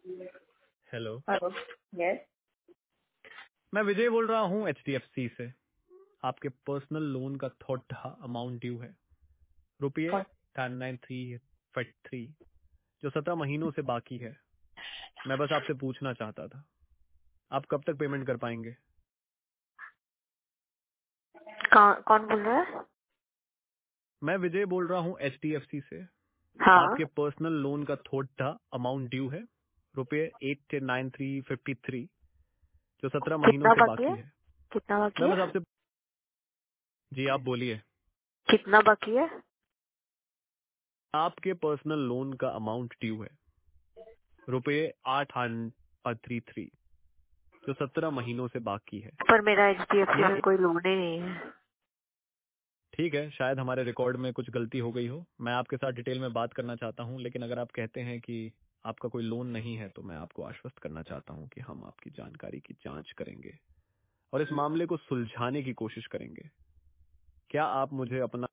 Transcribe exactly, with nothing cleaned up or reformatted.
Hello. Hello. Yes. मैं विजय बोल रहा हूँ एच डी एफ सी से। आपके पर्सनल लोन का थोड़ा अमाउंट ड्यू है, रुपये कौन? Ten nine three five three, जो सत्रह महीनों से बाकी है। मैं बस आपसे पूछना चाहता था, आप कब तक पेमेंट कर पाएंगे? कौन कौन बोल रहा है? मैं विजय बोल रहा हूँ एच डी एफ सी से। हाँ। आपके पर्सनल लोन का थोड़ा अमाउंट ड्यू है, रुपये eight nine three fifty three, जो सत्रह महीनों कितना से बाकी बाकी है? है। कितना बाकी मैं है? बस आपसे, जी आप बोलिए। कितना बाकी है? आपके पर्सनल लोन का अमाउंट ड्यू है, रुपये आठ थ्री थ्री, जो सत्रह महीनों से बाकी है। पर मेरा एच डी एफ सी में ये कोई लोन ही नहीं है। ठीक है, शायद हमारे रिकॉर्ड में कुछ गलती हो गई हो। मैं आपके साथ डिटेल में बात करना चाहता हूं, लेकिन अगर आप कहते हैं कि आपका कोई लोन नहीं है तो मैं आपको आश्वस्त करना चाहता हूं कि हम आपकी जानकारी की जांच करेंगे और इस मामले को सुलझाने की कोशिश करेंगे। क्या आप मुझे अपना